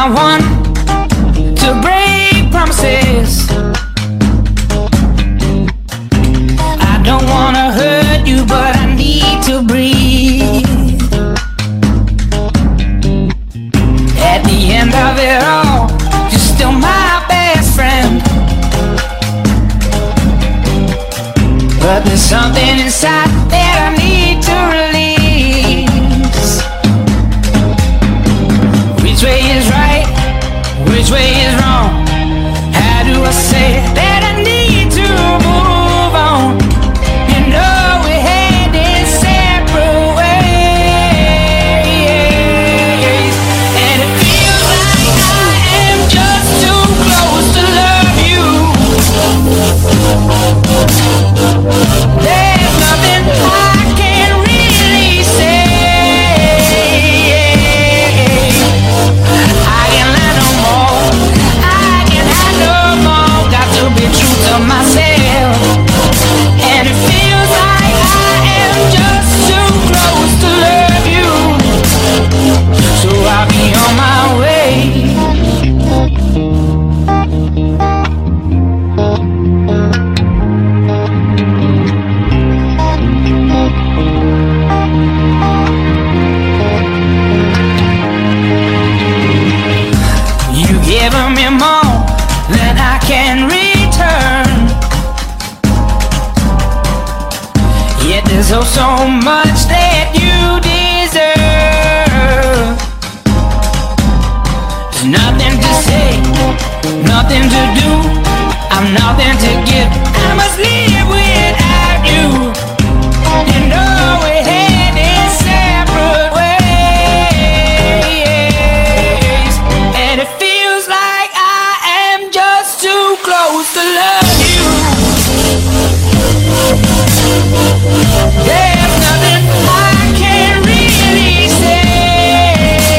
not one to break promises. I don't wanna hurt you, but I need to breathe. At the end of it all, you're still my best friend. But there's something inside that I need to release. Which way is right? Which way is wrong? How do I say that I need to move on? You know we're heading separate ways, and it feels like I am just too close to love you. There's nothing I can really say. I can lie no more. I can lie no more. Got to be true to myself. And it feels like I am just too close to love you. So I'll be on my way. You've given me more than I can return. Yet there's oh so much that you deserve. There's nothing to say, nothing to do. I'm nothing to give. I must live without you. You know we're heading separate ways, and it feels like I am just too close to love you. There's nothing I can really say.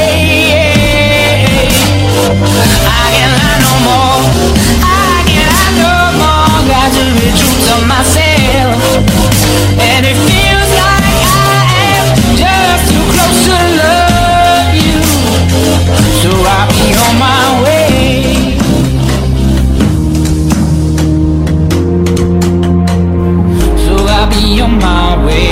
I can lie no more. I can lie no more. Got to be true to myself, and it feels like I am just too close to love you. So I'll be on my way. So I'll be on my way.